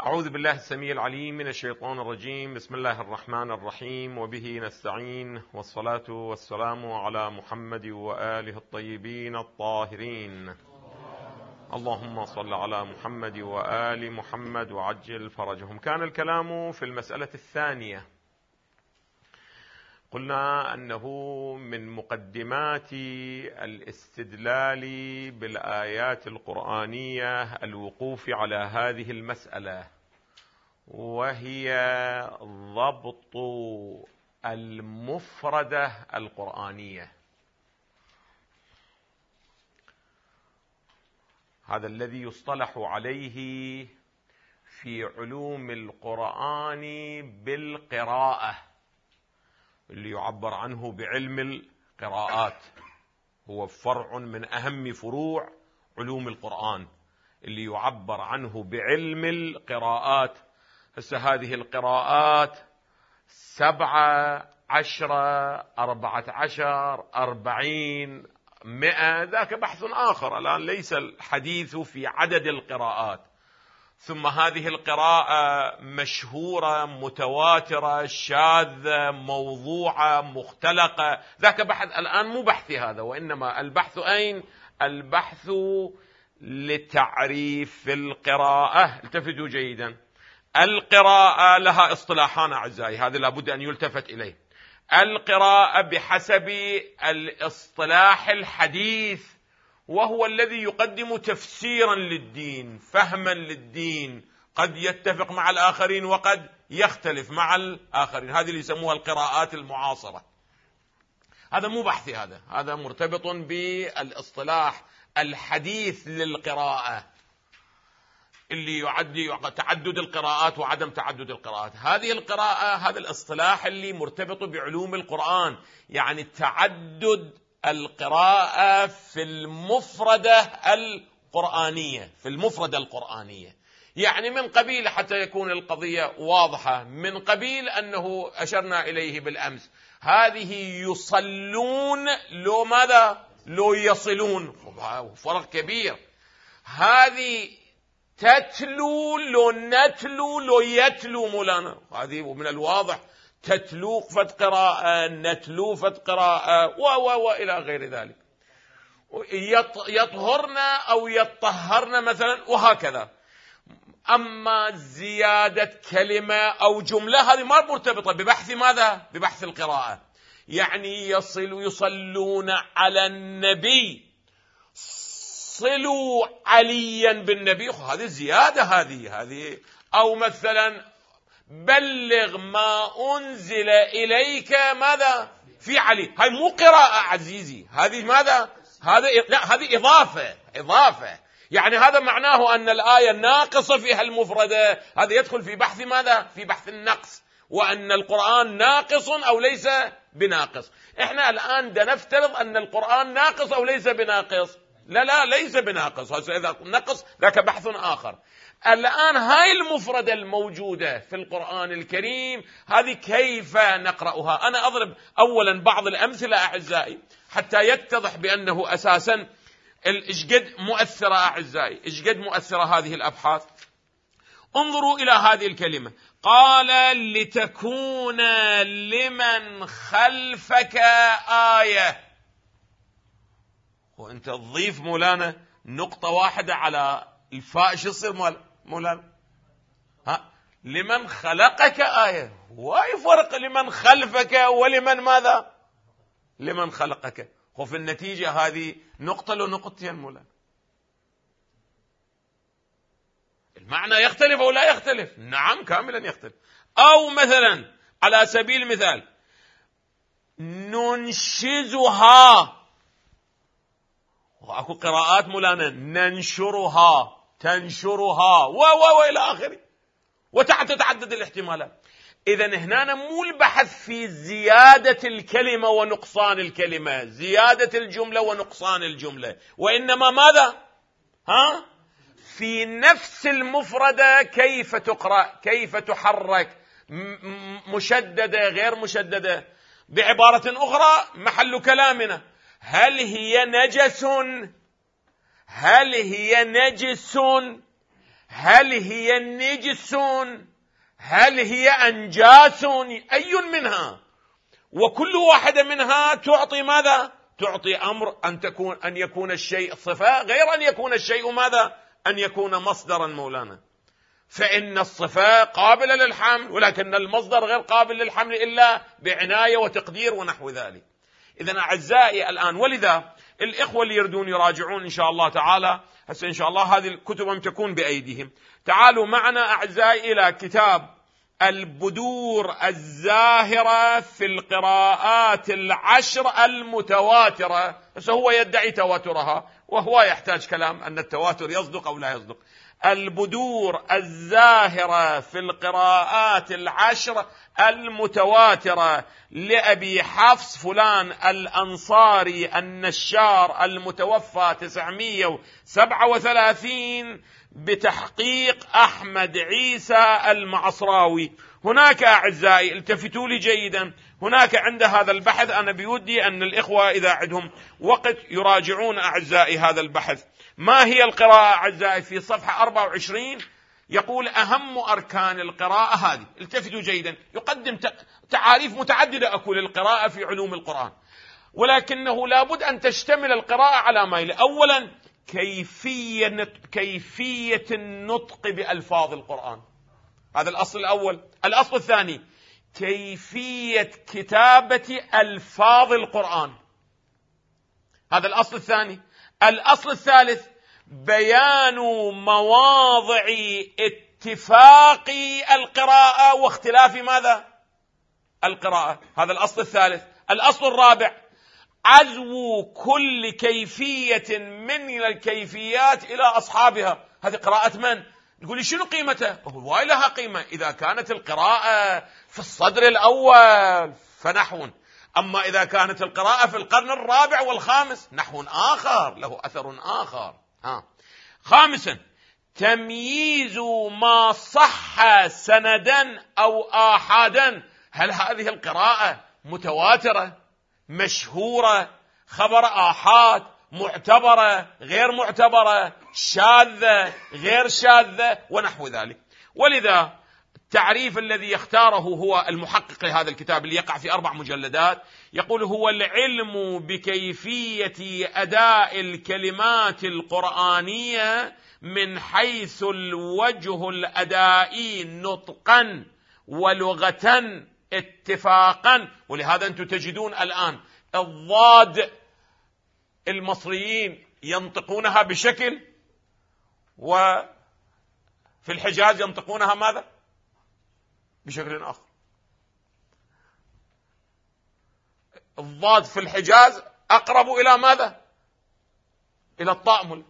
أعوذ بالله السميع العليم من الشيطان الرجيم. بسم الله الرحمن الرحيم، وبه نستعين، والصلاة والسلام على محمد وآله الطيبين الطاهرين. اللهم صل على محمد وآل محمد وعجل فرجهم. كان الكلام في المسألة الثانية. قلنا أنه من مقدمات الاستدلال بالآيات القرآنية الوقوف على هذه المسألة، وهي ضبط المفردة القرآنية. هذا الذي يصطلح عليه في علوم القرآن بالقراءة، اللي يعبر عنه بعلم القراءات. هو فرع من أهم فروع علوم القرآن، اللي يعبر عنه بعلم القراءات. هذه القراءات 7 10 14 40 100، ذاك بحث آخر. الآن ليس الحديث في عدد القراءات. ثم هذه القراءة مشهورة، متواترة، شاذة، موضوعة، مختلقة، ذاك بحث. الآن مو بحثي هذا، وإنما البحث أين؟ البحث لتعريف القراءة. التفتوا جيدا، القراءة لها اصطلاحان أعزائي، هذا لابد أن يلتفت إليه. القراءة بحسب الاصطلاح الحديث، وهو الذي يقدم تفسيرا للدين، فهما للدين، قد يتفق مع الآخرين وقد يختلف مع الآخرين. هذه اللي يسموها القراءات المعاصرة. هذا مو بحثي، هذا مرتبط بالاصطلاح الحديث للقراءة، اللي يعدي تعدد القراءات وعدم تعدد القراءات. هذه القراءة، هذا الاصطلاح اللي مرتبط بعلوم القرآن، يعني تعدد القراءة في المفردة القرآنية، في المفردة القرآنية. يعني من قبيل، حتى يكون القضية واضحة، من قبيل أنه أشرنا إليه بالأمس، هذه يصلون لو ماذا؟ لو يصلون، فرق كبير. هذه تتلو لو نتلو لو يتلو مولانا، هذه من الواضح. تتلو فت قراءة، نتلو فت قراءة، وإلى غير ذلك. يطهرن أو يطهرن مثلا، وهكذا. أما زيادة كلمة أو جملة هذه ما مرتبطة ببحث ماذا؟ ببحث القراءة. يعني يصلون على النبي، صلوا عليا بالنبي، هذه زيادة. هذه أو مثلا بلغ ما أنزل إليك ماذا؟ في علي. هاي مو قراءة عزيزي، هذه ماذا؟ هذه إضافة. يعني هذا معناه أن الآية ناقصة فيها المفردة. هذا يدخل في بحث ماذا؟ في بحث النقص، وأن القرآن ناقص أو ليس بناقص. إحنا الآن نفترض أن القرآن ناقص أو ليس بناقص. لا ليس بناقص. إذا نقص ذاك بحث آخر. الآن هاي المفردة الموجودة في القرآن الكريم، هذه كيف نقرأها؟ أنا أضرب أولا بعض الأمثلة أعزائي حتى يتضح بأنه أساسا إشقد مؤثرة أعزائي، إشقد مؤثرة هذه الأبحاث. انظروا إلى هذه الكلمة، قال لتكون لمن خلفك آية. وأنت تضيف مولانا نقطة واحدة على الفاء، شو يصير مولانا؟ لمن خلقك آية. واي فرق لمن خلفك ولمن ماذا؟ لمن خلقك. وفي النتيجة هذه نقطة لو نقطتين مولانا، المعنى يختلف أو لا يختلف؟ نعم كاملا يختلف. أو مثلا على سبيل المثال ننشزها، وأكو قراءات مولانا ننشرها، تنشرها، وإلى آخره، وتتعدد الاحتمالات. إذن هنا مو البحث في زيادة الكلمة ونقصان الكلمة، زيادة الجملة ونقصان الجملة، وإنما ماذا؟ في نفس المفردة كيف تقرأ، كيف تحرك، مشددة غير مشددة. بعبارة أخرى محل كلامنا، هل هي نجس؟ هل هي نجس؟ هل هي نجس؟ هل هي أنجاس؟ أي منها؟ وكل واحدة منها تعطي ماذا؟ تعطي أمر أن يكون الشيء صفة، غير أن يكون الشيء ماذا؟ أن يكون مصدرا مولانا. فإن الصفة قابلة للحمل، ولكن المصدر غير قابل للحمل إلا بعناية وتقدير ونحو ذلك. إذن أعزائي الآن، ولذا الإخوة اللي يردون يراجعون إن شاء الله تعالى، هسه إن شاء الله هذه الكتب تكون بأيديهم. تعالوا معنا أعزائي إلى كتاب البدور الزاهرة في القراءات العشر المتواترة. هسه هو يدعي تواترها، وهو يحتاج كلام أن التواتر يصدق أو لا يصدق. البدور الزاهرة في القراءات العشر المتواترة لأبي حفص فلان الأنصاري النشار المتوفى 937 بتحقيق أحمد عيسى المعصراوي. هناك أعزائي التفتوا لي جيدا، هناك عند هذا البحث أنا بودي أن الإخوة إذا عندهم وقت يراجعون أعزائي هذا البحث. ما هي القراءة أعزائي؟ في صفحة 24 يقول أهم أركان القراءة هذه. التفتوا جيدا، يقدم تعاريف متعددة أقول القراءة في علوم القرآن، ولكنه لابد أن تشتمل القراءة على ما يلي. أولا كيفية النطق بألفاظ القرآن، هذا الأصل الأول. الأصل الثاني كيفية كتابة ألفاظ القرآن، هذا الأصل الثاني. الأصل الثالث بيان مواضع اتفاق القراءة واختلاف ماذا؟ القراءة، هذا الأصل الثالث. الأصل الرابع عزو كل كيفية من الكيفيات إلى أصحابها. هذه قراءة من؟ تقولي شنو قيمتها؟ هو لها قيمة إذا كانت القراءة في الصدر الأول فنحو، أما إذا كانت القراءة في القرن الرابع والخامس نحو آخر له أثر آخر. خامسا تمييز ما صح سندا أو آحادا. هل هذه القراءة متواترة، مشهورة، خبر آحاد، معتبرة، غير معتبرة، شاذة، غير شاذة، ونحو ذلك. ولذا التعريف الذي يختاره هو المحقق لهذا الكتاب اللي يقع في 4 مجلدات، يقول هو العلم بكيفية أداء الكلمات القرآنية من حيث الوجه الأدائي نطقا ولغة اتفاقا. ولهذا أنتم تجدون الآن الضاد المصريين ينطقونها بشكل، وفي الحجاز ينطقونها ماذا؟ بشكل آخر. الضاد في الحجاز أقرب إلى ماذا؟ إلى الطأمل،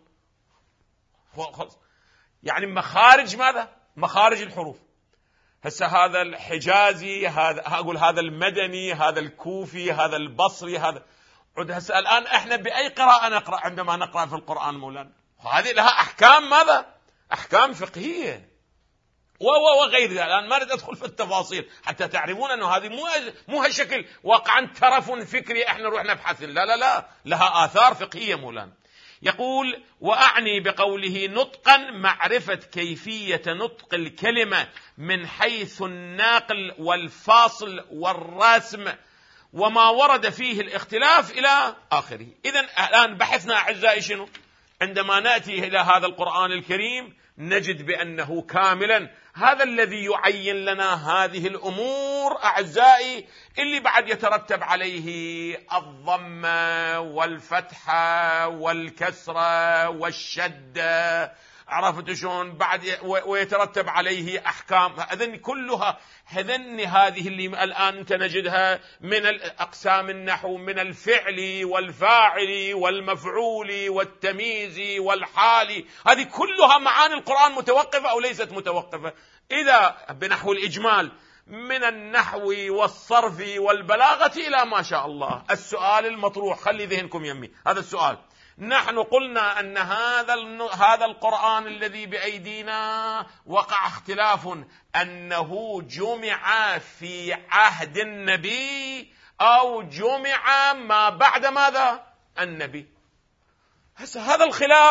يعني مخارج ماذا؟ مخارج الحروف. هسه هذا الحجازي، هذا أقول هذا المدني، هذا الكوفي، هذا البصري، هذا عد. هسه الآن احنا بأي قراءة نقرأ عندما نقرأ في القرآن مولانا؟ هذه لها أحكام ماذا؟ أحكام فقهية وغير ذلك. الآن ما أريد أدخل في التفاصيل حتى تعرفون أنه هذه مو هالشكل واقعا ترف فكري احنا نروح نبحث، لا، لها آثار فقهية مولانا. يقول وأعني بقوله نطقا معرفة كيفية نطق الكلمة من حيث الناقل والفاصل والرسم وما ورد فيه الاختلاف إلى آخره. إذن الآن بحثنا أعزائي شنو؟ عندما نأتي إلى هذا القرآن الكريم نجد بأنه كاملا هذا الذي يعين لنا هذه الأمور أعزائي اللي بعد يترتب عليه الضمة والفتحة والكسرة والشدة، عرفت شلون؟ بعد ويترتب عليه أحكام. هذن كلها هذه اللي الآن أنت نجدها من الأقسام النحو، من الفعل والفاعل والمفعول والتمييز والحال، هذه كلها معاني القرآن متوقفة أو ليست متوقفة؟ إذا بنحو الإجمال من النحو والصرف والبلاغة إلى ما شاء الله. السؤال المطروح، خلي ذهنكم يمي هذا السؤال. نحن قلنا أن هذا القرآن الذي بأيدينا وقع اختلاف أنه جمع في عهد النبي أو جمع ما بعد ماذا؟ النبي. هذا الخلاف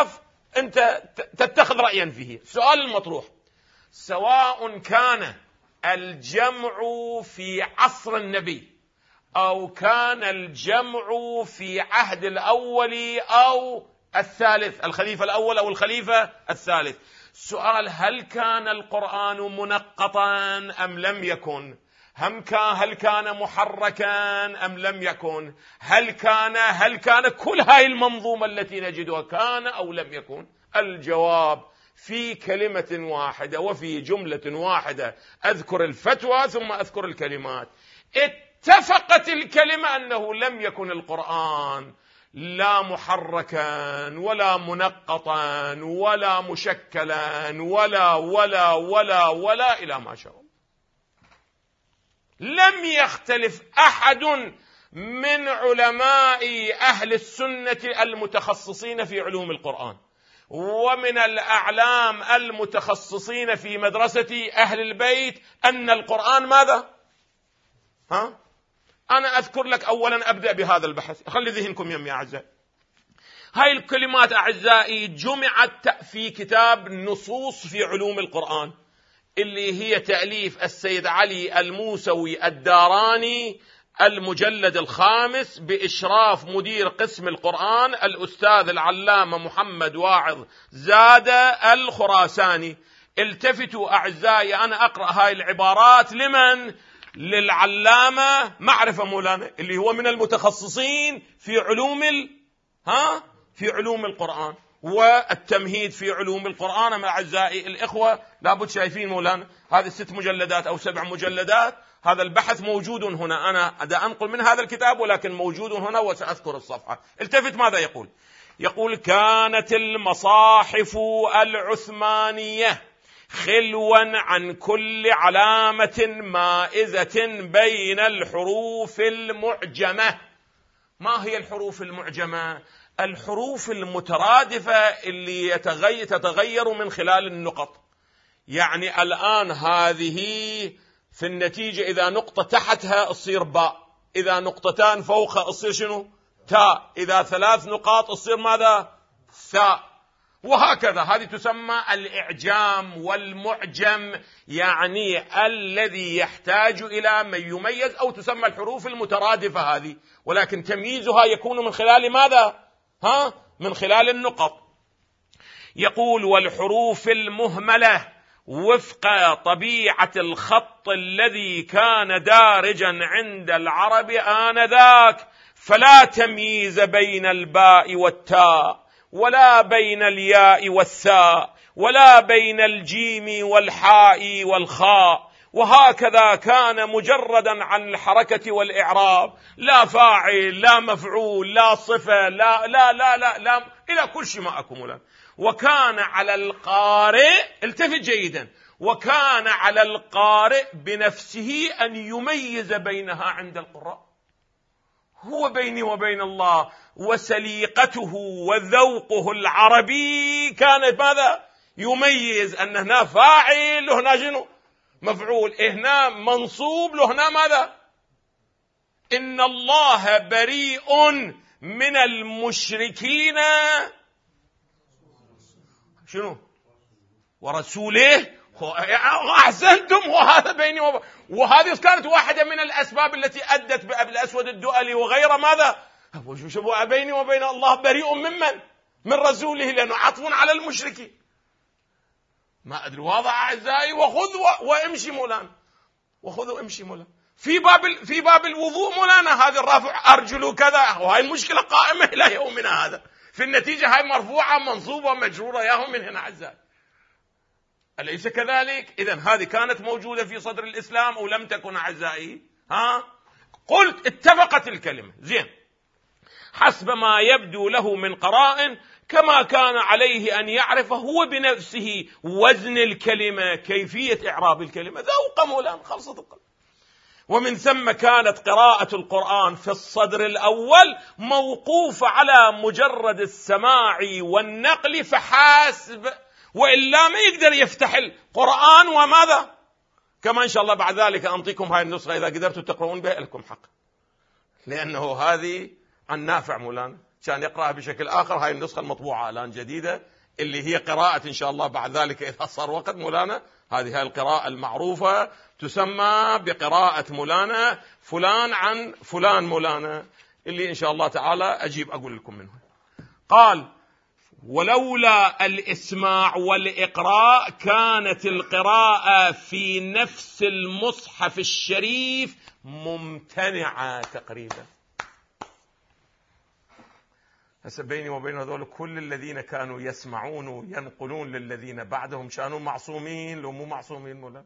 أنت تتخذ رأيا فيه. السؤال المطروح: سواء كان الجمع في عصر النبي أو كان الجمع في عهد الأول أو الثالث، الخليفة الأول أو الخليفة الثالث، السؤال: هل كان القرآن منقطا أم لم يكن؟ هل كان محركا أم لم يكن؟ هل كان كل هاي المنظومة التي نجدها كان أو لم يكن؟ الجواب في كلمة واحدة وفي جملة واحدة. أذكر الفتوى ثم أذكر الكلمات. اتفقت الكلمة أنه لم يكن القرآن لا محركا ولا منقطا ولا مشكلا ولا ولا ولا ولا إلى ما شاء. لم يختلف أحد من علماء أهل السنة المتخصصين في علوم القرآن ومن الأعلام المتخصصين في مدرسة أهل البيت أن القرآن ماذا؟ أنا أذكر لك أولا، أبدأ بهذا البحث، خلي ذهنكم يا أعزائي. هاي الكلمات أعزائي جمعت في كتاب نصوص في علوم القرآن، اللي هي تأليف السيد علي الموسوي الداراني، المجلد الخامس، بإشراف مدير قسم القرآن الأستاذ العلامة محمد واعظ زادة الخراساني. التفتوا أعزائي، أنا أقرأ هاي العبارات لمن؟ للعلامة معرفة مولانا، اللي هو من المتخصصين في علوم القرآن والتمهيد في علوم القرآن. مع أعزائي الإخوة لابد شايفين مولانا هذه 6 مجلدات أو 7 مجلدات، هذا البحث موجود هنا، أنا أنقل من هذا الكتاب ولكن موجود هنا وسأذكر الصفحة. التفت ماذا يقول؟ يقول: كانت المصاحف العثمانية خلوا عن كل علامة مائزة بين الحروف المعجمة. ما هي الحروف المعجمة؟ الحروف المترادفة اللي تتغير من خلال النقط. يعني الآن هذه في النتيجة إذا نقطة تحتها تصير باء، إذا نقطتان فوقها تصير شنو؟ تاء، إذا 3 نقاط تصير ماذا؟ ثاء، وهكذا. هذه تسمى الإعجام والمعجم، يعني الذي يحتاج إلى من يميز، أو تسمى الحروف المترادفة هذه، ولكن تمييزها يكون من خلال ماذا؟ من خلال النقط. يقول: والحروف المهملة وفق طبيعة الخط الذي كان دارجا عند العرب آنذاك، فلا تمييز بين الباء والتاء ولا بين الياء والثاء ولا بين الجيم والحاء والخاء، وهكذا كان مجردا عن الحركة والإعراب، لا فاعل لا مفعول لا صفة لا لا لا لا, لا إلى كل شيء ما أكمله. وكان على القارئ، التفت جيدا، وكان على القارئ بنفسه أن يميز بينها عند القراء. هو بيني وبين الله، وسليقته وذوقه العربي كانت ماذا؟ يميز أن هنا فاعل وهنا شنو؟ مفعول، هنا منصوب وهنا ماذا؟ إن الله بريء من المشركين شنو؟ ورسوله. أحسنتم، وهذا بيني وهذه كانت واحدة من الأسباب التي أدت بأبي الأسود الدؤلي وغير ماذا؟ شوفوا، بيني وبين الله بريء من رسوله، لأنه عطف على المشركين. ما أدري، واضح أعزائي؟ وخذ وامشي مولانا، وخذ وامشي مولانا. في باب الوضوء مولانا، هذا الرافع أرجل كذا، وهي المشكلة قائمة إلى يومنا هذا. في النتيجة هاي مرفوعة منصوبة مجرورة ياهم من هنا أعزائي، أليس كذلك؟ إذن هذه كانت موجودة في صدر الإسلام أو لم تكن أعزائي؟ قلت اتفقت الكلمة، زين، حسب ما يبدو له من قرائن، كما كان عليه أن يعرف هو بنفسه وزن الكلمة، كيفية إعراب الكلمة، ذوق مولانا، خلصت القلب. ومن ثم كانت قراءة القرآن في الصدر الأول موقوفة على مجرد السماع والنقل فحاسب، وإلا ما يقدر يفتح القرآن وماذا؟ كما إن شاء الله بعد ذلك أنطيكم هاي النسخة إذا قدرتوا تقرؤون بها لكم حق، لأنه هذه عن نافع مولانا كان يقرأها بشكل آخر. هاي النسخة المطبوعة الآن جديدة اللي هي قراءة إن شاء الله بعد ذلك إذا صار وقت مولانا، هذه القراءة المعروفة تسمى بقراءة مولانا فلان عن فلان مولانا، اللي إن شاء الله تعالى أجيب أقول لكم منه. قال: ولولا الإسماع والإقراء كانت القراءة في نفس المصحف الشريف ممتنعة تقريبا. هسه بيني وبين هذول كل الذين كانوا يسمعون وينقلون للذين بعدهم كانوا معصومين لو مو معصومين مولا؟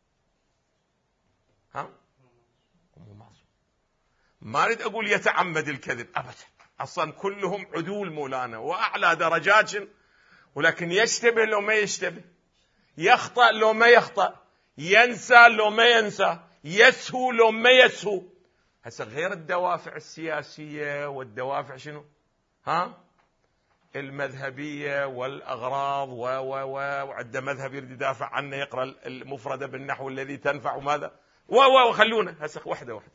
ها؟ مو معصوم. ما أريد أقول يتعمد الكذب أبدا، أصلا كلهم عدول مولانا وأعلى درجات، ولكن يشتبه لو ما يشتبه، يخطأ لو ما يخطأ، ينسى لو ما ينسى، يسهو لو ما يسهو. هسه غير الدوافع السياسية والدوافع شنو؟ ها؟ المذهبية والأغراض وعند مذهب يريد يدافع عنه يقرأ المفردة بالنحو الذي تنفع وماذا وخلونا هسه واحدة واحدة.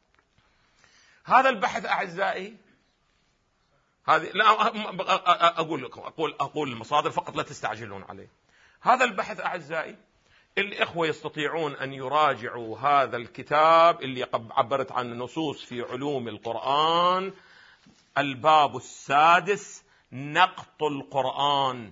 هذا البحث أعزائي، هذه لا أقول لكم أقول المصادر فقط لا تستعجلون عليه. هذا البحث أعزائي الإخوة يستطيعون أن يراجعوا هذا الكتاب اللي عبرت عن نصوص في علوم القرآن، الباب السادس، نقط القرآن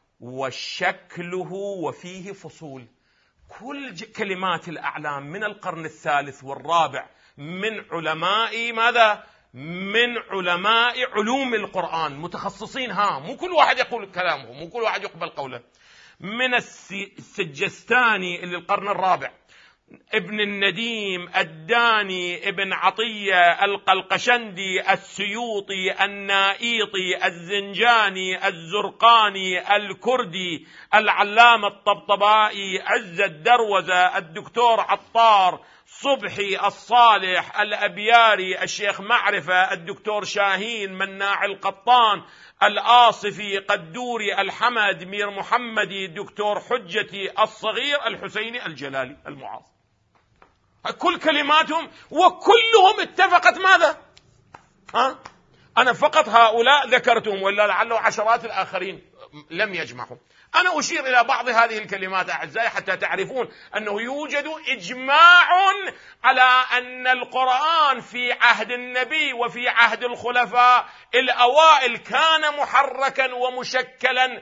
وشكله وفيه فصول. كل كلمات الأعلام من القرن الثالث والرابع من علماء ماذا؟ من علماء علوم القرآن متخصصين، مو كل واحد يقول كلامه، مو كل واحد يقبل قوله. من السجستاني اللي القرن الرابع، ابن النديم، الداني، ابن عطية، القلقشندي، السيوطي، النائيطي، الزنجاني، الزرقاني، الكردي، العلامة الطبطبائي، عز الدروزة، الدكتور عطار، صبحي، الصالح، الأبياري، الشيخ معرفة، الدكتور شاهين، مناع القطان، الآصفي، قدوري، الحمد، مير محمدي، دكتور حجتي، الصغير، الحسيني، الجلالي، المعاصر. كل كلماتهم وكلهم اتفقت ماذا؟ أنا فقط هؤلاء ذكرتهم، ولا لعله عشرات الآخرين لم يجمعوا. أنا أشير إلى بعض هذه الكلمات أعزائي حتى تعرفون أنه يوجد إجماع على أن القرآن في عهد النبي وفي عهد الخلفاء الأوائل كان محركا ومشكلا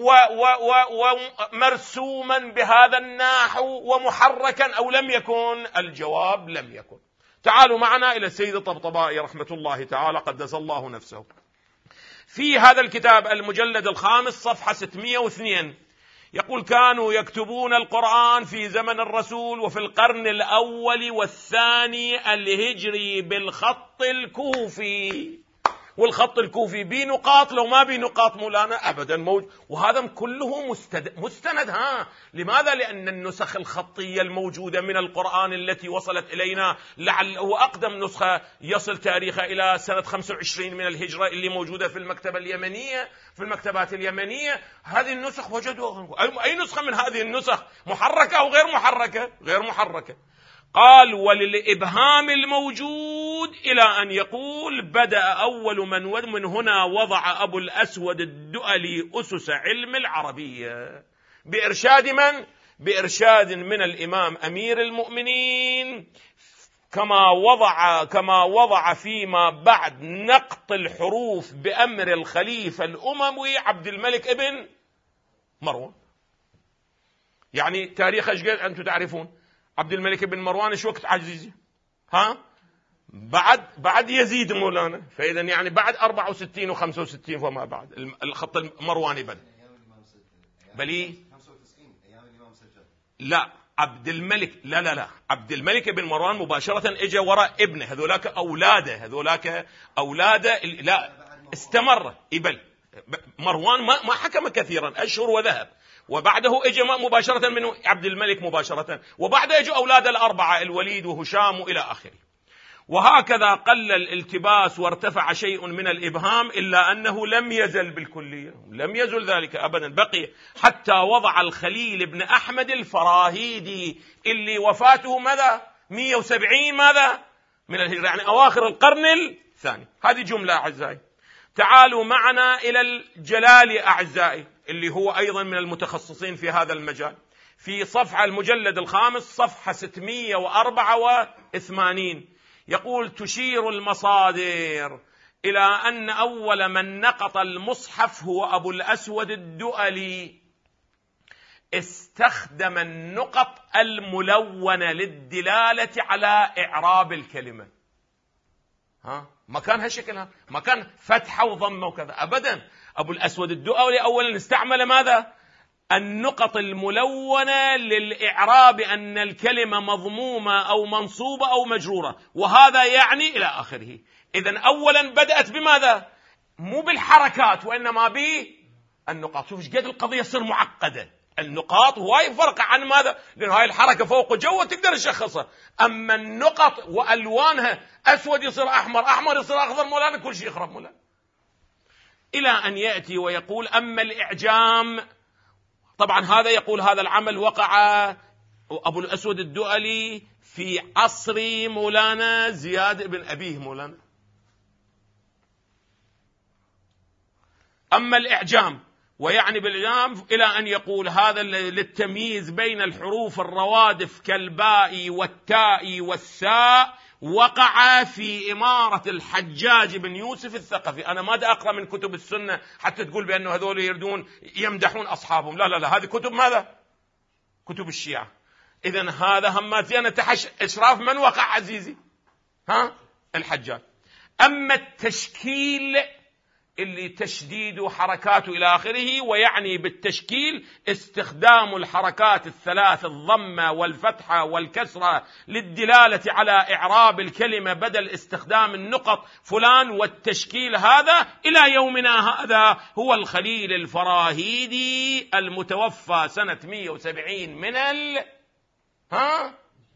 ومرسوما بهذا النحو ومحركا، أو لم يكن؟ الجواب لم يكن. تعالوا معنا إلى السيد الطبطبائي رحمة الله تعالى قدس الله نفسه، في هذا الكتاب المجلد الخامس صفحة 602 يقول: كانوا يكتبون القرآن في زمن الرسول وفي القرن الأول والثاني الهجري بالخط الكوفي. والخط الكوفي بنقاط لو ما بنقاط مولانا أبدا موجود، وهذا كله مستند. لماذا؟ لأن النسخ الخطية الموجودة من القرآن التي وصلت إلينا، لعله أقدم نسخة يصل تاريخها إلى سنة 25 من الهجرة اللي موجودة في المكتبة اليمنية، في المكتبات اليمنية، هذه النسخ وجدوا. أي نسخة من هذه النسخ محركة أو غير محركة؟ غير محركة. قال: وللإبهام الموجود إلى أن يقول: بدأ أول من هنا وضع أبو الأسود الدؤلي أسس علم العربية بإرشاد من؟ بإرشاد من الإمام أمير المؤمنين، كما وضع فيما بعد نقط الحروف بأمر الخليفة الأموي عبد الملك ابن مروان. يعني تاريخ أجل أنتم تعرفون عبد الملك بن مروان ايش وقت عزيزي؟ بعد يزيد مولانا، فإذا يعني بعد 64 و65 فما بعد الخط المرواني بدأ. بلي لا عبد الملك لا عبد الملك بن مروان مباشرة اجى وراء ابنه، هذولاك أولاده لا استمر يبل مروان ما حكم كثيرا أشهر وذهب، وبعده اجى مباشرة منه عبد الملك مباشرة، وبعد اجوا أولاد الأربعة الوليد وهشام إلى آخره. وهكذا قل الالتباس وارتفع شيء من الإبهام، إلا أنه لم يزل بالكلية، لم يزل ذلك أبدا، بقي حتى وضع الخليل بن أحمد الفراهيدي اللي وفاته ماذا؟ 170 ماذا؟ من الهجرة، يعني أواخر القرن الثاني. هذه جملة أعزائي. تعالوا معنا إلى الجلالي أعزائي، اللي هو أيضا من المتخصصين في هذا المجال، في صفحة المجلد الخامس صفحة 684 يقول: تشير المصادر إلى أن أول من نقط المصحف هو أبو الأسود الدؤلي، استخدم النقط الملونة للدلالة على إعراب الكلمة. ما كان هالشكلها، ما كان فتحة وضمة وكذا أبدا. أبو الأسود الدؤلي أولا استعمل ماذا؟ النقط الملونة للإعراب أن الكلمة مضمومة أو منصوبة أو مجرورة، وهذا يعني إلى آخره. إذن أولا بدأت بماذا؟ مو بالحركات وإنما بالنقاط. شوف قد القضية صار معقدة. النقاط هواي فرق عن ماذا؟ لأن هاي الحركة فوق وجوه تقدر تشخصها، أما النقط وألوانها أسود يصير أحمر، أحمر يصير أخضر، مولانا كل شيء يخرب مولانا. إلى أن يأتي ويقول: أما الإعجام، طبعا هذا يقول هذا العمل وقع أبو الأسود الدؤلي في عصر مولانا زياد بن أبيه مولانا. أما الإعجام، ويعني بالإعجام إلى أن يقول هذا للتمييز بين الحروف الروادف كالباء والتاء والثاء، وقع في إمارة الحجاج بن يوسف الثقفي. أنا ما دا أقرأ من كتب السنة حتى تقول بأنه هذول يردون يمدحون أصحابهم، لا لا لا، هذه كتب ماذا؟ كتب الشيعة. إذن هذا هماتين تحت إشراف من وقع عزيزي؟ الحجاج. أما التشكيل اللي تشديد حركاته إلى آخره، ويعني بالتشكيل استخدام الحركات الثلاث، الضمة والفتحة والكسرة، للدلالة على إعراب الكلمة بدل استخدام النقط فلان. والتشكيل هذا إلى يومنا هذا هو الخليل الفراهيدي المتوفى سنة 170 من هجر.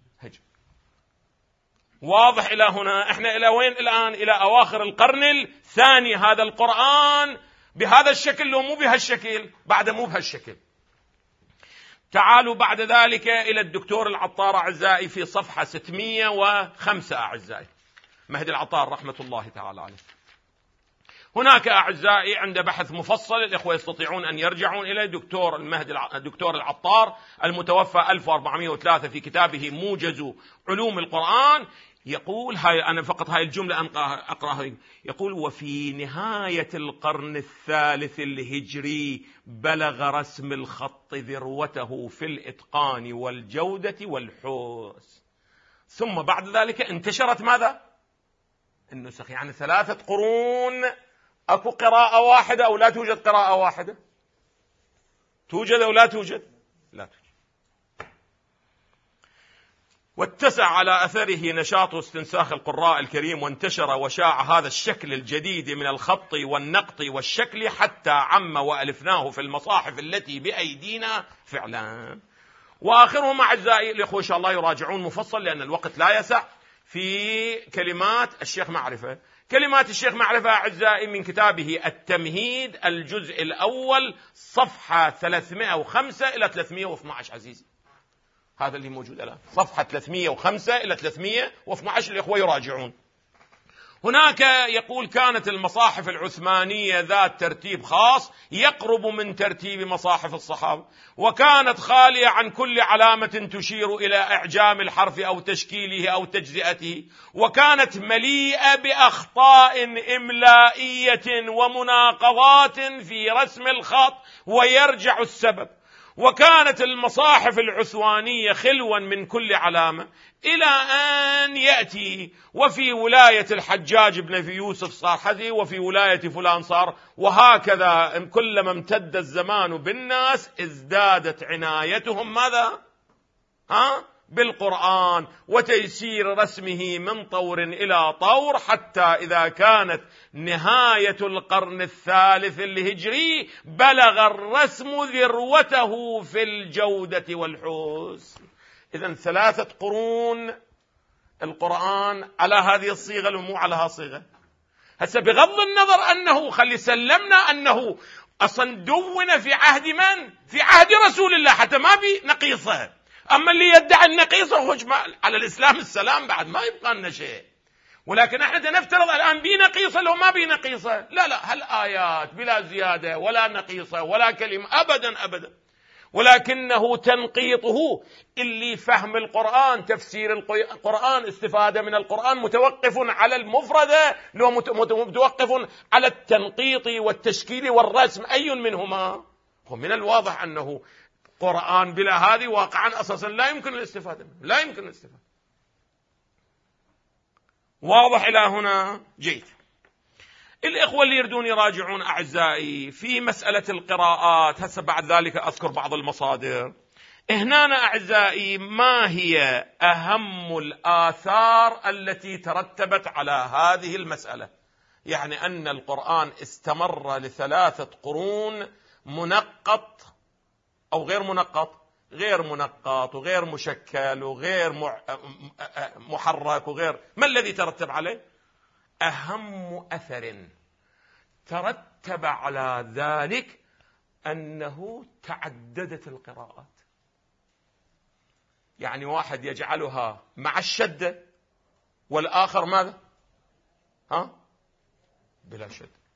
واضح إلى هنا؟ إحنا إلى وين الآن؟ إلى أواخر القرن الثاني. هذا القرآن بهذا الشكل لو مو بهالشكل، بعد مو بهالشكل. تعالوا بعد ذلك إلى الدكتور العطار أعزائي في صفحة 605 أعزائي، مهدي العطار رحمة الله تعالى عليه. هناك أعزائي عند بحث مفصل، الإخوة يستطيعون أن يرجعون إلى دكتور العطار المتوفى 1403 في كتابه موجز علوم القرآن. يقول أنا فقط هاي الجملة أقرأها. يقول: وفي نهاية القرن الثالث الهجري بلغ رسم الخط ذروته في الإتقان والجودة والحسن، ثم بعد ذلك انتشرت ماذا؟ النسخ. يعني 3 قرون أكو قراءة واحدة أو لا توجد قراءة واحدة؟ توجد أو لا توجد؟ لا توجد. واتسع على أثره نشاط واستنساخ القراء الكريم، وانتشر وشاع هذا الشكل الجديد من الخط والنقط والشكل حتى عم وألفناه في المصاحف التي بأيدينا فعلا. وآخرهم أعزائي الإخوة إن شاء الله يراجعون مفصل لأن الوقت لا يسع، في كلمات الشيخ معرفة. كلمات الشيخ معرفة أعزائي من كتابه التمهيد الجزء الأول صفحة 305 إلى 312 عزيزي، هذا اللي موجود الآن، صفحة 305 إلى 312 الإخوة يراجعون. هناك يقول: كانت المصاحف العثمانية ذات ترتيب خاص يقرب من ترتيب مصاحف الصحابة، وكانت خالية عن كل علامة تشير إلى إعجام الحرف أو تشكيله أو تجزئته، وكانت مليئة بأخطاء إملائية ومناقضات في رسم الخط ويرجع السبب. وكانت المصاحف العثمانية خلوا من كل علامة، إلى أن يأتي وفي ولاية الحجاج بن يوسف صار حذي، وفي ولاية فلان صار، وهكذا كلما امتد الزمان بالناس ازدادت عنايتهم ماذا؟ بالقرآن وتيسير رسمه من طور إلى طور، حتى إذا كانت نهاية القرن الثالث الهجري بلغ الرسم ذروته في الجودة والحسن. إذن 3 قرون القرآن على هذه الصيغة ومو على هذه الصيغة. هسه بغض النظر أنه خلي سلمنا أنه أصلا دون في عهد من؟ في عهد رسول الله، حتى ما بنقيصه. أما اللي يدعي النقيصة على الإسلام السلام بعد ما يبقى لنا شيء. ولكن احنا نفترض الآن بي نقيصة لو ما بي نقيصة. لا هالآيات بلا زيادة ولا نقيصة ولا كلمة أبدا أبدا، ولكنه تنقيطه اللي فهم القرآن، تفسير القرآن، استفادة من القرآن، متوقف على المفردة لو متوقف على التنقيط والتشكيل والرسم، أي منهما؟ ومن الواضح أنه قرآن بلا هذه واقعا أساسا لا يمكن الاستفادة منه، لا يمكن الاستفادة. واضح إلى هنا؟ جيد. الإخوة اللي يردون يراجعون أعزائي في مسألة القراءات، هسه بعد ذلك أذكر بعض المصادر. هنا أعزائي ما هي أهم الآثار التي ترتبت على هذه المسألة؟ يعني أن القرآن استمر ل3 قرون منقط أو غير منقط، غير منقط وغير مشكل وغير محرك وغير، ما الذي ترتب عليه؟ أهم أثر ترتب على ذلك أنه تعددت القراءات. يعني واحد يجعلها مع الشدة والآخر ماذا؟ بلا شدة.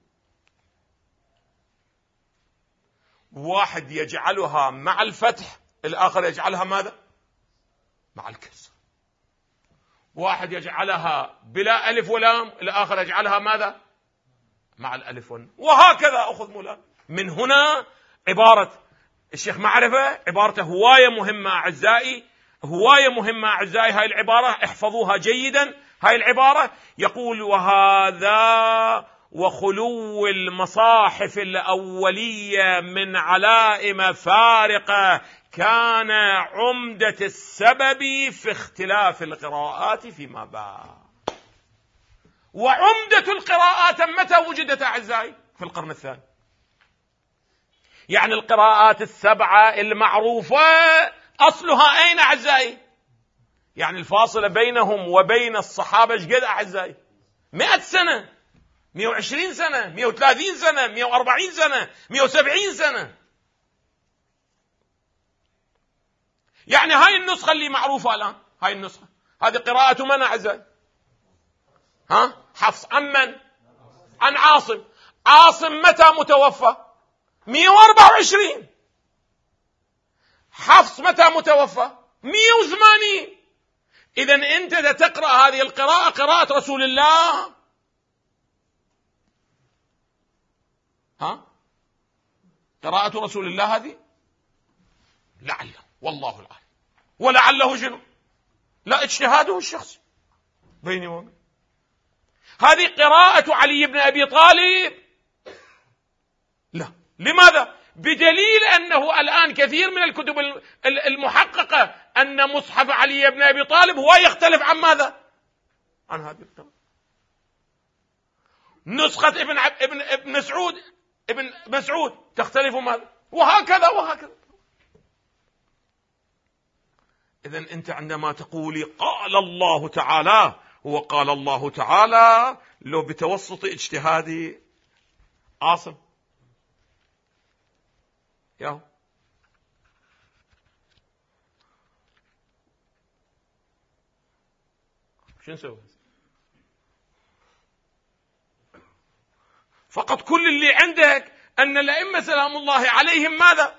واحد يجعلها مع الفتح، الآخر يجعلها ماذا؟ مع الكسر. واحد يجعلها بلا ألف ولام، الآخر يجعلها ماذا؟ مع الألف واللام، وهكذا أخذ مولانا. من هنا عبارة الشيخ معرفة عبارته هواية مهمة أعزائي، هواية مهمة أعزائي. هاي العبارة احفظوها جيدا. هاي العبارة يقول: وهذا وخلو المصاحف الأولية من علائم فارقة كان عمدة السبب في اختلاف القراءات فيما بعد. وعمدة القراءات متى وجدت أعزائي؟ في القرن الثاني. يعني القراءات السبعة المعروفة أصلها أين أعزائي؟ يعني الفاصلة بينهم وبين الصحابة ايش قد أعزائي؟ 100 سنة، 120 سنة، 130 سنة، 140 سنة، 170 سنة. يعني هاي النسخة اللي معروفة الآن، هاي النسخة هذه قراءة من أعزائي؟ حفص. عن من؟ عن عاصم. عاصم متى متوفى؟ 124. حفص متى متوفى؟ 180. إذن أنت إذا تقرأ هذه القراءة قراءة رسول الله، قراءة رسول الله هذه لعله، والله العالم، ولعله شنو؟ لا اجتهاده الشخصي بيني وبين. هذه قراءة علي بن أبي طالب؟ لا. لماذا؟ بدليل أنه الآن كثير من الكتب المحققة أن مصحف علي بن أبي طالب هو يختلف عن ماذا؟ عن هذه القراءة. نسخة ابن مسعود تختلف ماذا؟ وهكذا وهكذا. إذن أنت عندما تقولي قال الله تعالى، هو قال الله تعالى لو بتوسط اجتهادي عاصم ياهو. شو نسوي؟ فقط كل اللي عندك أن الأئمة سلام الله عليهم ماذا؟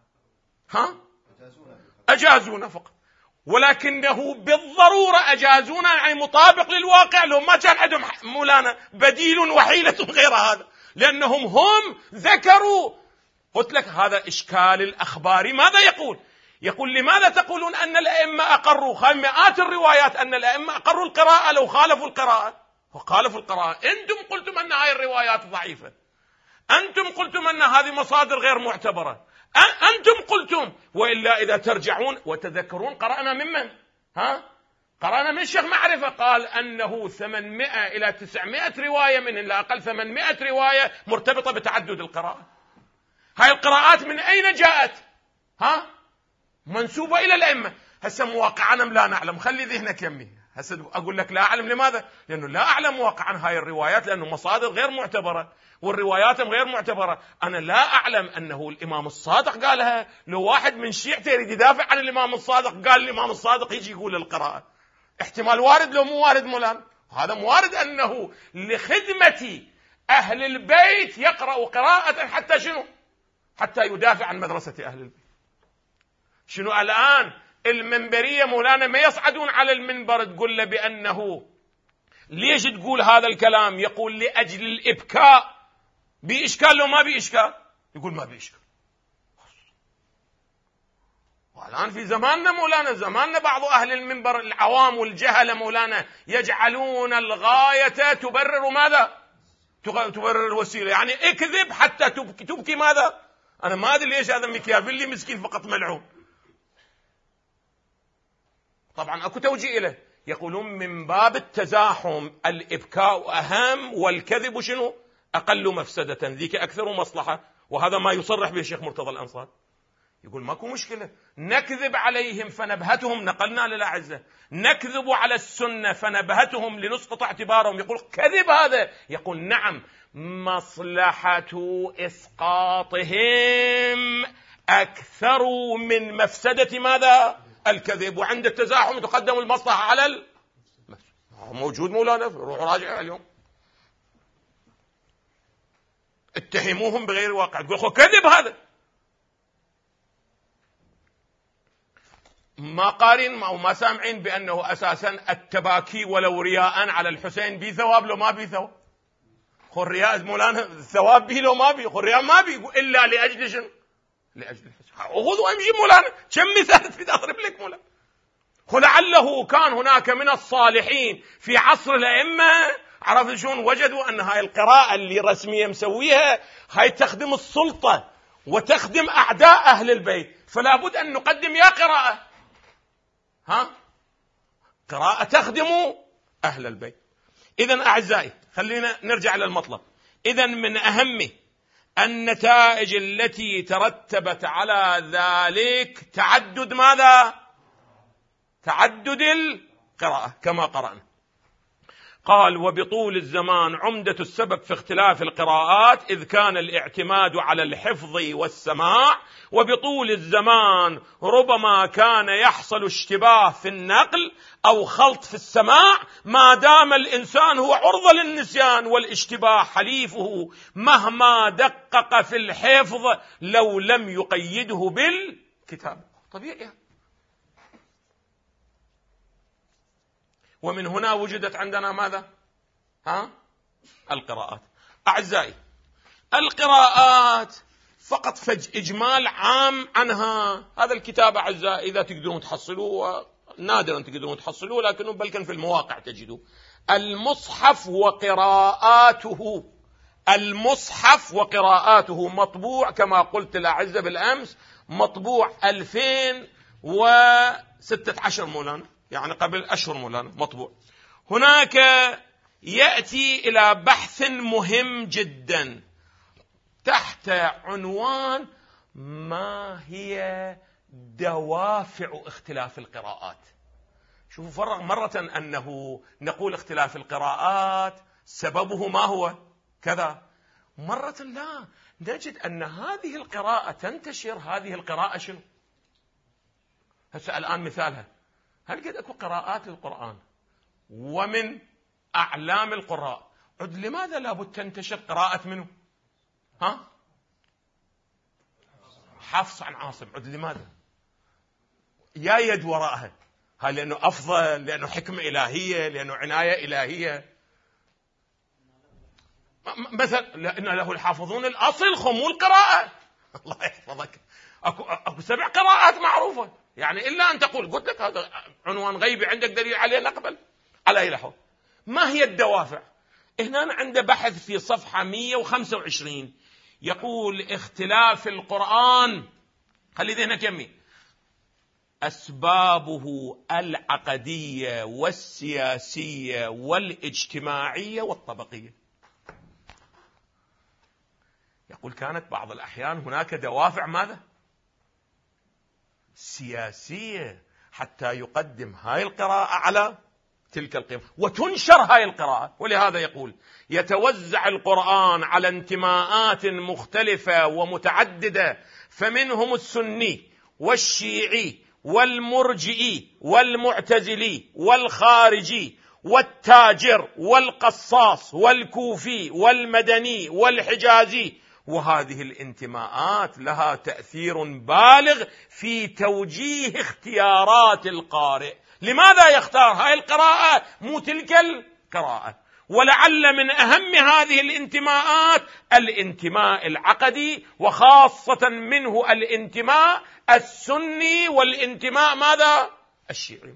أجازونا فقط، ولكنه بالضرورة أجازونا يعني مطابق للواقع. لو ما كان عندهم مولانا بديل وحيلة غير هذا، لأنهم هم ذكروا. قلت لك هذا إشكال الأخبار. ماذا يقول؟ يقول: لماذا تقولون أن الأئمة أقروا؟ مئات الروايات أن الأئمة أقروا القراءة لو خالفوا القراءة. وخالفوا القراءة. أنتم قلتم أن هذه الروايات ضعيفة، أنتم قلتم أن هذه مصادر غير معتبرة، أنتم قلتم. وإلا إذا ترجعون وتذكرون قرأنا ممن؟ قرأنا من الشيخ معرفة، قال أنه 800 إلى 900 رواية، من لا أقل 800 رواية مرتبطة بتعدد القراءة. هاي القراءات من أين جاءت؟ منسوبة إلى الأئمة. هسه مواقعنا لا نعلم، خلي ذهنك يمي. هسه أقول لك لا أعلم. لماذا؟ لأنه لا أعلم واقعا هاي الروايات، لأنه مصادر غير معتبرة والروايات غير معتبرة. أنا لا أعلم أنه الإمام الصادق قالها. لو واحد من شيعته يريد يدافع عن الإمام الصادق قال الإمام الصادق يجي يقول القراءة، احتمال وارد لو مو وارد مولانا. هذا موارد أنه لخدمة أهل البيت يقرأ قراءة حتى شنو؟ حتى يدافع عن مدرسة أهل البيت. شنو الآن المنبرية مولانا ما يصعدون على المنبر تقول له بأنه ليش تقول هذا الكلام؟ يقول لأجل الإبكاء. بإشكال لو ما بإشكال؟ يقول ما بإشكال. والآن في زماننا مولانا، زماننا بعض أهل المنبر العوام والجهلة مولانا يجعلون الغاية تبرر ماذا؟ تبرر الوسيلة. يعني اكذب حتى تبكي ماذا؟ أنا ما أدري ليش هذا ميكيافيلي مسكين فقط ملعون. طبعا أكو توجيه له، يقولون من باب التزاحم الإبكاء أهم والكذب شنو؟ أقل مفسدة، ذيك أكثر مصلحة. وهذا ما يصرح به الشيخ مرتضى الأنصار، يقول ماكو مشكلة نكذب عليهم فنبهتهم، نقلنا للأعزة، نكذب على السنة فنبهتهم لنسقط اعتبارهم. يقول كذب هذا، يقول نعم مصلحة إسقاطهم أكثر من مفسدة ماذا؟ الكذب. وعند التزاحم تقدم المصلحة على موجود مولانا، روح راجع اليوم اتهموهم بغير واقع، تقول كذب هذا. ما قارن أو ما سامعين بأنه أساسا التباكي ولو رياء على الحسين بي ثواب لو ما بي ثواب. خل رياء مولانا الثواب بي لو ما بي، خل رياء ما بي إلا لأجل شنو؟ لأجل الحسين. أخذ وامشي مولانا، كم مثال في أضرب لك مولانا. ولعله كان هناك من الصالحين في عصر الأئمة، عرفت شلون؟ وجدوا أن هاي القراءة اللي رسمية مسويها هاي تخدم السلطة وتخدم أعداء أهل البيت، فلا بد أن نقدم يا قراءة قراءة تخدم أهل البيت. إذن أعزائي خلينا نرجع للمطلب. إذن من أهم النتائج التي ترتبت على ذلك تعدد ماذا؟ تعدد القراءة كما قرأنا. قال وبطول الزمان عمدة السبب في اختلاف القراءات إذ كان الاعتماد على الحفظ والسماع، وبطول الزمان ربما كان يحصل اشتباه في النقل أو خلط في السماع، ما دام الإنسان هو عرضة للنسيان والاشتباه حليفه مهما دقق في الحفظ لو لم يقيده بالكتاب. طبيعي. ومن هنا وجدت عندنا ماذا؟ القراءات. أعزائي القراءات فقط إجمال عام عنها. هذا الكتاب أعزائي إذا تقدرون تحصلوه، نادرا تقدرون تحصلوه لكنه بل كان في المواقع تجدوه، المصحف وقراءاته. المصحف وقراءاته مطبوع كما قلت الأعزة بالأمس، مطبوع 2016 مولانا، يعني قبل أشهر مولانا مطبوع. هناك يأتي إلى بحث مهم جدا تحت عنوان ما هي دوافع اختلاف القراءات. شوفوا فرق مرة أنه نقول اختلاف القراءات سببه ما هو كذا، مرة لا، نجد أن هذه القراءة تنتشر، هذه القراءة شنو؟ هسه الآن مثالها، هل قد أكو قراءات للقرآن ومن أعلام القراء عد لماذا لابد تنتشر قراءة منه؟ حفص عن عاصم، عد لماذا؟ يا يد وراءها، هل لأنه أفضل، لأنه حكمة إلهية، لأنه عناية إلهية؟ مثلا لأن له الحافظون الأصل خمول قراءة. الله يحفظك، أكو 7 قراءات معروفة، يعني إلا أن تقول قلت لك هذا عنوان غيبي عندك دليل عليه نقبل. على أي لحظة ما هي الدوافع؟ هنا عنده بحث في صفحة 125 يقول اختلاف القرآن، خلي ذهنك يمي، أسبابه العقدية والسياسية والاجتماعية والطبقية. يقول كانت بعض الأحيان هناك دوافع ماذا؟ سياسية حتى يقدم هاي القراءة على تلك القراءة وتنشر هاي القراءة. ولهذا يقول يتوزع القرآن على انتماءات مختلفة ومتعددة، فمنهم السني والشيعي والمرجئي والمعتزلي والخارجي والتاجر والقصاص والكوفي والمدني والحجازي. وهذه الانتماءات لها تأثير بالغ في توجيه اختيارات القارئ. لماذا يختار هاي القراءة مو تلك القراءة؟ ولعل من أهم هذه الانتماءات الانتماء العقدي، وخاصة منه الانتماء السني والانتماء ماذا؟ الشيعي.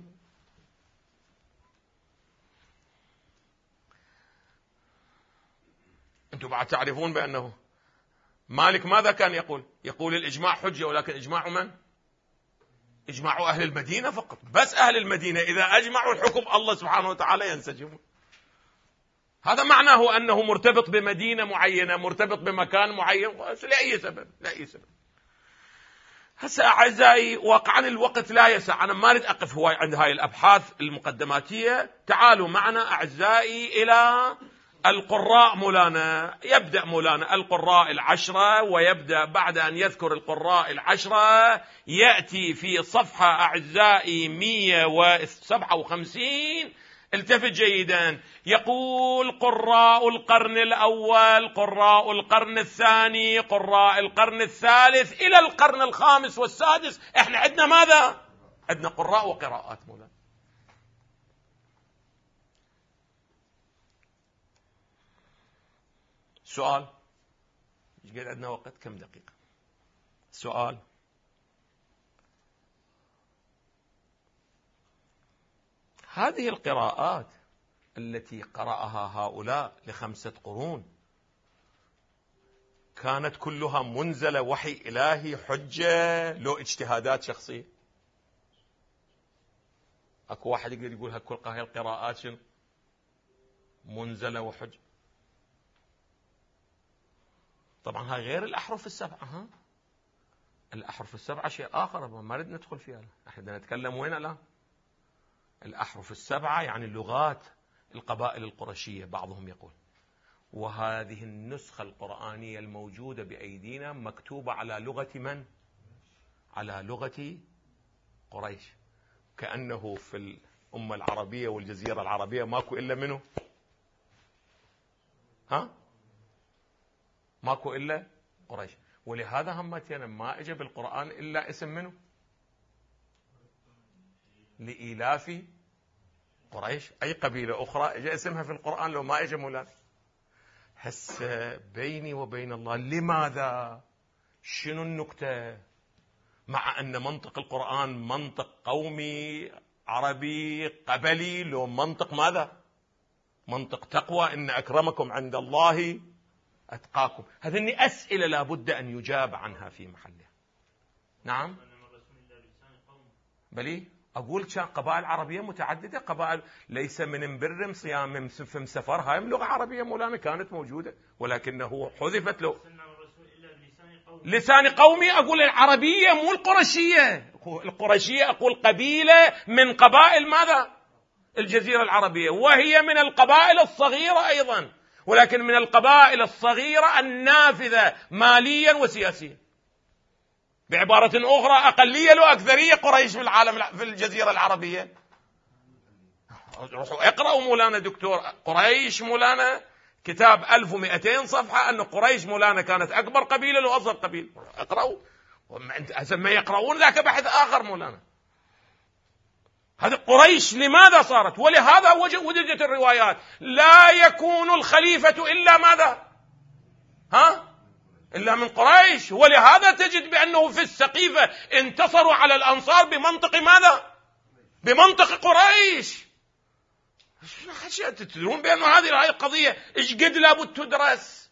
أنتم بعد تعرفون بأنه مالك ماذا كان يقول؟ يقول الإجماع حجة، ولكن إجماع من؟ إجماع أهل المدينة فقط. بس أهل المدينة إذا أجمعوا الحكم الله سبحانه وتعالى ينسجم. هذا معناه أنه مرتبط بمدينة معينة، مرتبط بمكان معين، لأي سبب. هسه أعزائي واقعا الوقت لا يسع، أنا ما أريد أقف هواي عند هاي الأبحاث المقدماتية. تعالوا معنا أعزائي إلى القراء مولانا. يبدأ مولانا القراء العشرة، ويبدأ بعد أن يذكر القراء العشرة يأتي في صفحة أعزائي 157. التفت جيدا. يقول قراء القرن الأول، قراء القرن الثاني، قراء القرن الثالث إلى القرن الخامس والسادس. احنا عندنا ماذا؟ عندنا قراء وقراءات مولانا. سؤال، ايش قد عندنا وقت؟ كم دقيقة؟ سؤال، هذه القراءات التي قرأها هؤلاء ل5 قرون كانت كلها منزلة وحي إلهي حجة لو اجتهادات شخصية؟ اكو واحد يقدر يقول هاي القراءات شنو؟ منزلة وحجة. طبعا هاي غير الأحرف السبعة. الأحرف السبعة شيء آخر ما نريد ندخل فيها. احنا بدنا نتكلم وين الآن؟ الأحرف السبعة يعني لغات القبائل القرشية بعضهم يقول. وهذه النسخة القرآنية الموجودة بأيدينا مكتوبة على لغة من؟ على لغة قريش. كأنه في الأمة العربية والجزيرة العربية ماكو إلا منه؟ ماكو إلا قريش. ولهذا همتنا ما اجى بالقرآن إلا اسم منه؟ لإيلاف قريش. أي قبيلة أخرى اجى اسمها في القرآن لو ما اجى مولانا؟ هسه بيني وبين الله لماذا؟ شنو النكتة؟ مع أن منطق القرآن منطق قومي عربي قبلي، لو منطق ماذا؟ منطق تقوى، إن أكرمكم عند الله أتقاكم. هذه أسئلة لابد أن يجاب عنها في محلها. نعم بلي أقول كان قبائل عربية متعددة، قبائل ليس من مبرم صيام فم سفر، هاي لغة عربية مولانا كانت موجودة، ولكنه حذفت له لسان قومي. أقول العربية مو القرشية. القرشية أقول قبيلة من قبائل ماذا؟ الجزيرة العربية، وهي من القبائل الصغيرة أيضا، ولكن من القبائل الصغيرة النافذة ماليا وسياسيا. بعبارة أخرى أقلية لو أكثرية قريش في العالم في الجزيرة العربية. روحوا اقرأوا مولانا دكتور قريش مولانا كتاب 1200 صفحة أن قريش مولانا كانت أكبر قبيلة لو أصغر قبيلة. اقرأوا. ما يقرؤون ذاك بحث آخر مولانا. هذه قريش لماذا صارت؟ ولهذا وجدت الروايات لا يكون الخليفة إلا ماذا؟ إلا من قريش. ولهذا تجد بأنه في السقيفة انتصروا على الأنصار بمنطق ماذا؟ بمنطق قريش. تدرون بأن هذه القضية إيش قد لابد تدرس.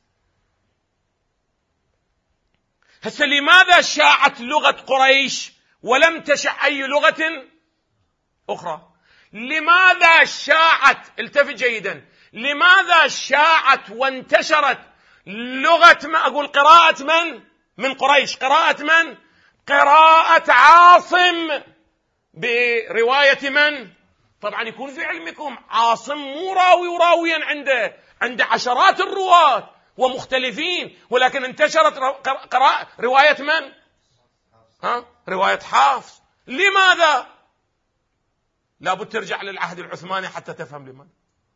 هسه لماذا شاعت لغة قريش ولم تشع أي لغة أخرى؟ لماذا شاعت؟ التفت جيدا. لماذا شاعت وانتشرت لغة ما أقول قراءة من قريش؟ قراءة من؟ قراءة عاصم برواية من؟ طبعا يكون في علمكم عاصم مو راوي وراويا عنده عشرات الرواة ومختلفين، ولكن انتشرت رواية من؟ رواية حافظ. لماذا؟ لابد ترجع للعهد العثماني حتى تفهم لماذا.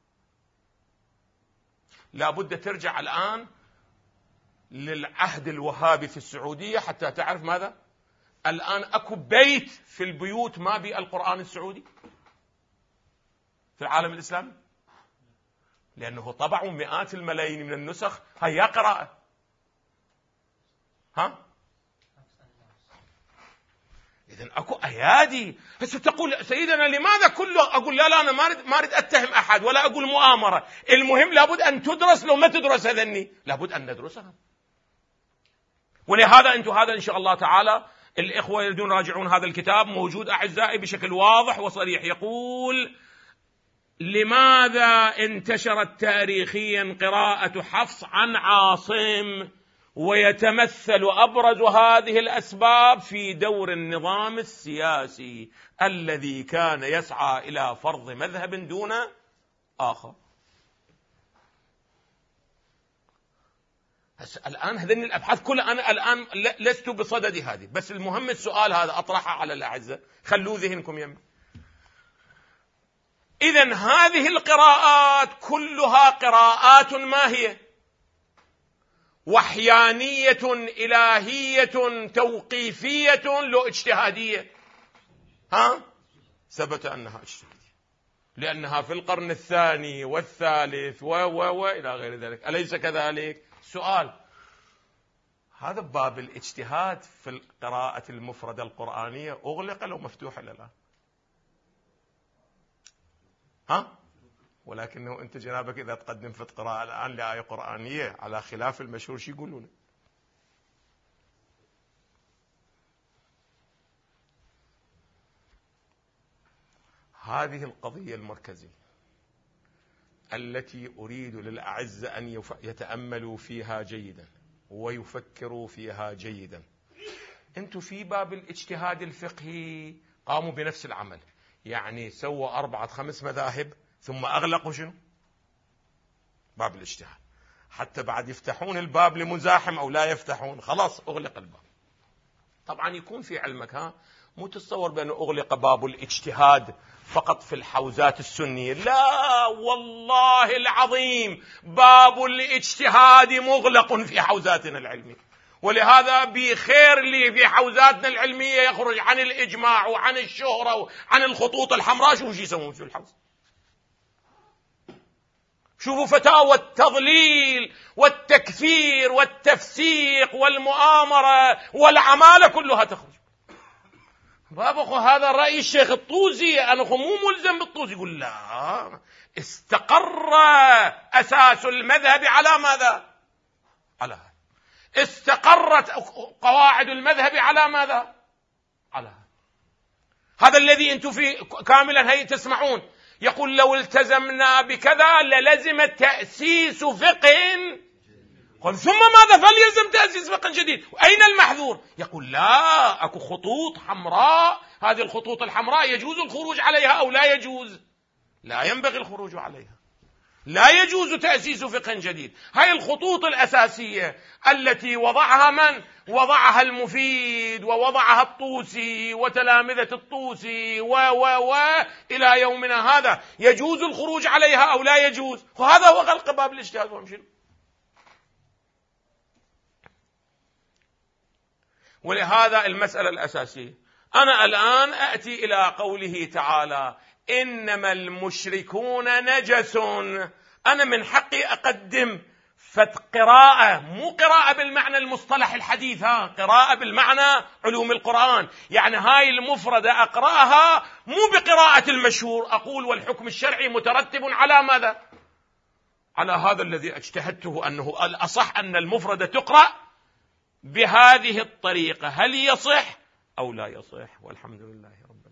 لابد ترجع الآن للعهد الوهابي في السعودية حتى تعرف ماذا. الآن أكو بيت في البيوت ما بي القرآن السعودي في العالم الإسلامي، لأنه طبعوا مئات الملايين من النسخ. هيا قراءة. إذن أكو أيادي. هسه تقول سيدنا لماذا كله؟ أقول لا أنا ما أريد أتهم أحد ولا أقول مؤامرة. المهم لابد أن تدرس. لو ما تدرس هذني لابد أن ندرسها. ولهذا أنتم هذا إن شاء الله تعالى الإخوة يريدون راجعون هذا الكتاب موجود أعزائي بشكل واضح وصريح. يقول لماذا انتشرت تاريخيا قراءة حفص عن عاصم، ويتمثل أبرز هذه الأسباب في دور النظام السياسي الذي كان يسعى إلى فرض مذهب دون آخر. الآن هذين الأبحاث كلها أنا الآن لست بصدد هذه، بس المهم السؤال هذا أطرحه على الأعزة، خلوا ذهنكم يمي. إذن هذه القراءات كلها قراءات ما هي؟ وحيانية إلهية توقيفية لو اجتهادية. ثبت أنها اجتهادية لأنها في القرن الثاني والثالث وإلى غير ذلك، أليس كذلك؟ سؤال، هذا باب الاجتهاد في القراءة المفردة القرآنية أغلق لو مفتوح إلى الآن؟ ولكنه أنت جنابك إذا تقدم في القراءة الآن لآية قرآنية على خلاف المشهور شو يقولون؟ هذه القضية المركزية التي أريد للأعزة أن يتأملوا فيها جيدا ويفكروا فيها جيدا. أنتم في باب الاجتهاد الفقهي قاموا بنفس العمل، يعني سووا 4-5 مذاهب ثم أغلقوا شنو؟ باب الاجتهاد، حتى بعد يفتحون الباب لمزاحم أو لا يفتحون، خلاص أغلق الباب. طبعا يكون في علمك مو تتصور بأنه أغلق باب الاجتهاد فقط في الحوزات السنية، لا والله العظيم باب الاجتهاد مغلق في حوزاتنا العلمية. ولهذا بخير لي في حوزاتنا العلمية يخرج عن الإجماع وعن الشهرة وعن الخطوط الحمراء. شوفوا شو يسوون في الحوزة، شوفوا فتاوى التضليل والتكفير والتفسيق والمؤامرة والعمالة كلها تخرج. بابخو هذا رأي الشيخ الطوزي، أنا مو ملزم بالطوزي. يقول لا، استقر أساس المذهب على ماذا؟ على هذا. استقرت قواعد المذهب على ماذا؟ على هذا الذي أنتم في كاملا هي تسمعون. يقول لو التزمنا بكذا للزم تأسيس فقه، قل ثم ماذا؟ فليلزم تأسيس فقه جديد. أين المحذور؟ يقول لا، أكو خطوط حمراء، هذه الخطوط الحمراء يجوز الخروج عليها أو لا يجوز؟ لا ينبغي الخروج عليها، لا يجوز تأسيس فقه جديد. هاي الخطوط الأساسية التي وضعها من؟ وضعها المفيد ووضعها الطوسي وتلامذة الطوسي إلى يومنا هذا. يجوز الخروج عليها أو لا يجوز؟ وهذا هو غلق باب الاجتهاد. وامشي. ولهذا المسألة الأساسية، أنا الآن أتي إلى قوله تعالى إنما المشركون نجس. أنا من حقي أقدم قراءة، مو قراءة بالمعنى المصطلح الحديث، قراءة بالمعنى علوم القرآن. يعني هاي المفردة أقرأها مو بقراءة المشهور، أقول والحكم الشرعي مترتب على ماذا؟ على هذا الذي اجتهدته أنه الأصح أن المفردة تقرأ بهذه الطريقة. هل يصح أو لا يصح؟ والحمد لله رب العالمين.